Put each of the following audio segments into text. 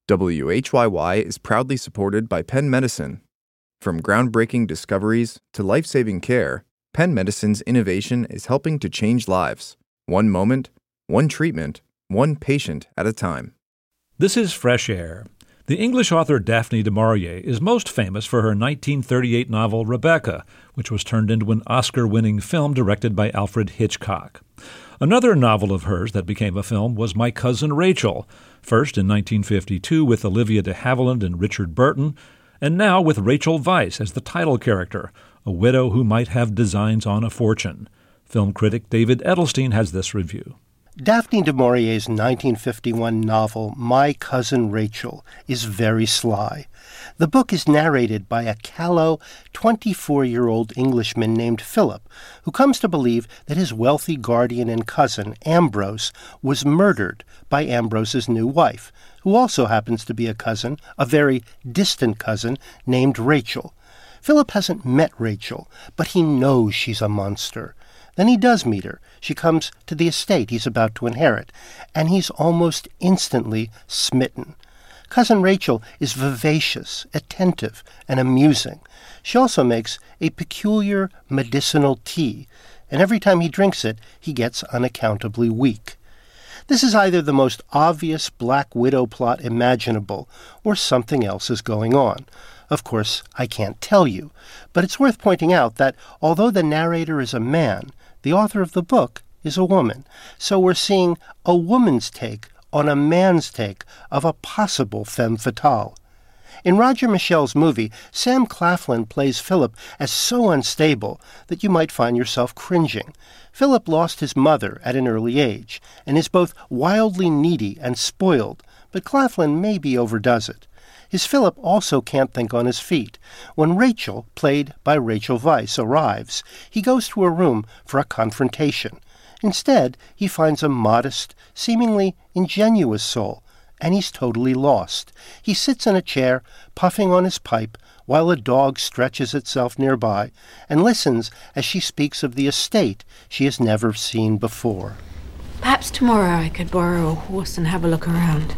WHYY is proudly supported by Penn Medicine. From groundbreaking discoveries to life-saving care, Penn Medicine's innovation is helping to change lives. One moment, one treatment, one patient at a time. This is Fresh Air. The English author Daphne du Maurier is most famous for her 1938 novel Rebecca, which was turned into an Oscar-winning film directed by Alfred Hitchcock. Another novel of hers that became a film was My Cousin Rachel, first in 1952 with Olivia de Havilland and Richard Burton, and now with Rachel Weisz as the title character, a widow who might have designs on a fortune. Film critic David Edelstein has this review. Daphne du Maurier's 1951 novel, My Cousin Rachel, is very sly. The book is narrated by a callow, 24-year-old Englishman named Philip, who comes to believe that his wealthy guardian and cousin, Ambrose, was murdered by Ambrose's new wife, who also happens to be a cousin, a very distant cousin, named Rachel. Philip hasn't met Rachel, but he knows she's a monster. Then he does meet her. She comes to the estate he's about to inherit, and he's almost instantly smitten. Cousin Rachel is vivacious, attentive, and amusing. She also makes a peculiar medicinal tea, and every time he drinks it, he gets unaccountably weak. This is either the most obvious Black Widow plot imaginable, or something else is going on. Of course, I can't tell you, but it's worth pointing out that although the narrator is a man, the author of the book is a woman. So we're seeing a woman's take on a man's take of a possible femme fatale. In Roger Michel's movie, Sam Claflin plays Philip as so unstable that you might find yourself cringing. Philip lost his mother at an early age and is both wildly needy and spoiled, but Claflin maybe overdoes it. His Philip also can't think on his feet. When Rachel, played by Rachel Weisz, arrives, he goes to her room for a confrontation. Instead, he finds a modest, seemingly ingenuous soul, and he's totally lost. He sits in a chair, puffing on his pipe, while a dog stretches itself nearby, and listens as she speaks of the estate she has never seen before. Perhaps tomorrow I could borrow a horse and have a look around.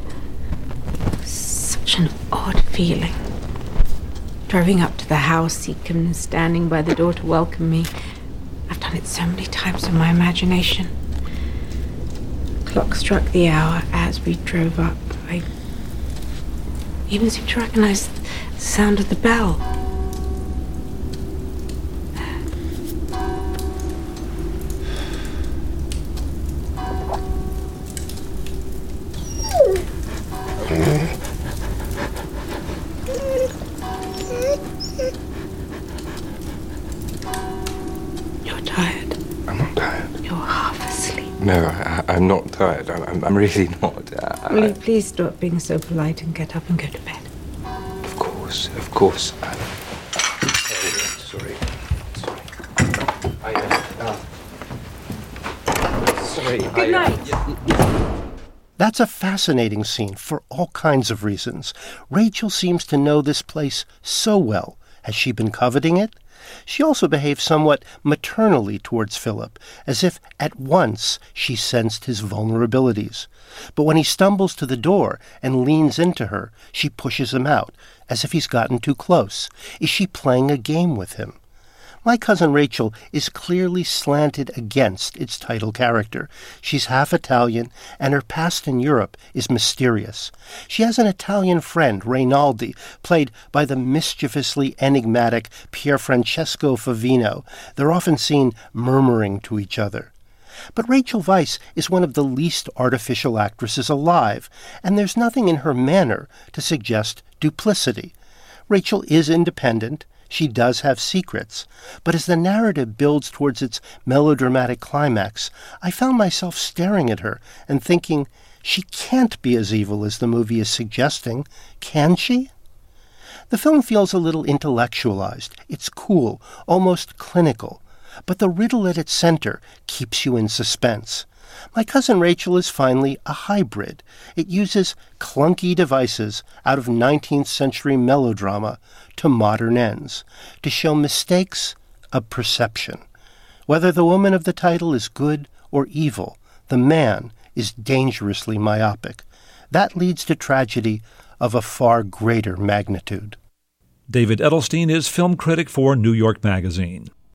Such an odd feeling. Driving up to the house, Seacombe standing by the door to welcome me. I've done it so many times in my imagination. The clock struck the hour as we drove up. I even seemed to recognize the sound of the bell. No, I'm not tired. I'm really not. Will you please stop being so polite and get up and go to bed? Of course. Sorry. Sorry. Good night. That's a fascinating scene for all kinds of reasons. Rachel seems to know this place so well. Has she been coveting it? She also behaves somewhat maternally towards Philip, as if at once she sensed his vulnerabilities. But when he stumbles to the door and leans into her, she pushes him out, as if he's gotten too close. Is she playing a game with him? My Cousin Rachel is clearly slanted against its title character. She's half Italian, and her past in Europe is mysterious. She has an Italian friend, Reynaldi, played by the mischievously enigmatic Pierfrancesco Favino. They're often seen murmuring to each other. But Rachel Weisz is one of the least artificial actresses alive, and there's nothing in her manner to suggest duplicity. Rachel is independent. She does have secrets, but as the narrative builds towards its melodramatic climax, I found myself staring at her and thinking, she can't be as evil as the movie is suggesting, can she? The film feels a little intellectualized. It's cool, almost clinical, but the riddle at its center keeps you in suspense. My Cousin Rachel is finally a hybrid. It uses clunky devices out of 19th century melodrama to modern ends, to show mistakes of perception. Whether the woman of the title is good or evil, the man is dangerously myopic. that leads to tragedy of a far greater magnitude. David Edelstein is film critic for New York Magazine.